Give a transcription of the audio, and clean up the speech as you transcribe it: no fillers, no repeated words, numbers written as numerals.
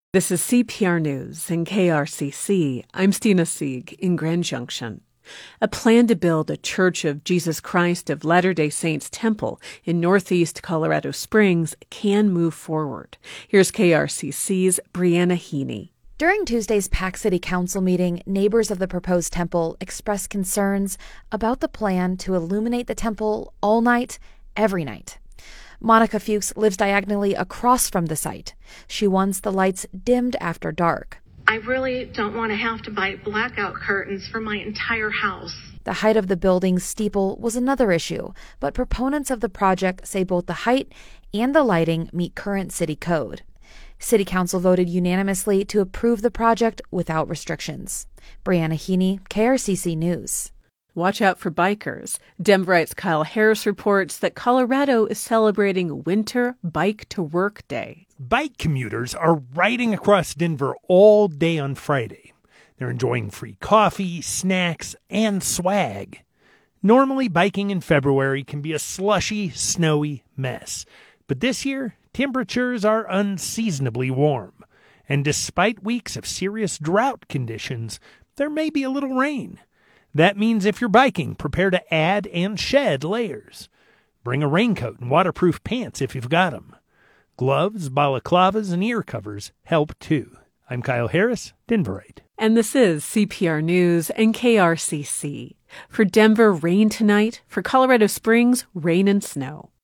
This is CPR News and KRCC. I'm Stina Sieg in Grand Junction. A plan to build a Church of Jesus Christ of Latter-day Saints temple in northeast Colorado Springs can move forward. Here's KRCC's Brianna Heaney. During Tuesday's Pack City Council meeting, neighbors of the proposed temple expressed concerns about the plan to illuminate the temple all night, every night. Monica Fuchs lives diagonally across from the site. She wants the lights dimmed after dark. I really don't want to have to buy blackout curtains for my entire house. The height of the building's steeple was another issue, but proponents of the project say both the height and the lighting meet current city code. City Council voted unanimously to approve the project without restrictions. Brianna Heaney, KRCC News. Watch out for bikers. Denverite's Kyle Harris reports that Colorado is celebrating Winter Bike to Work Day. Bike commuters are riding across Denver all day on Friday. They're enjoying free coffee, snacks, and swag. Normally, biking in February can be a slushy, snowy mess. But this year, temperatures are unseasonably warm. And despite weeks of serious drought conditions, there may be a little rain. That means if you're biking, prepare to add and shed layers. Bring a raincoat and waterproof pants if you've got them. Gloves, balaclavas, and ear covers help too. I'm Kyle Harris, Denverite. And this is CPR News and KRCC. For Denver, rain tonight. For Colorado Springs, rain and snow.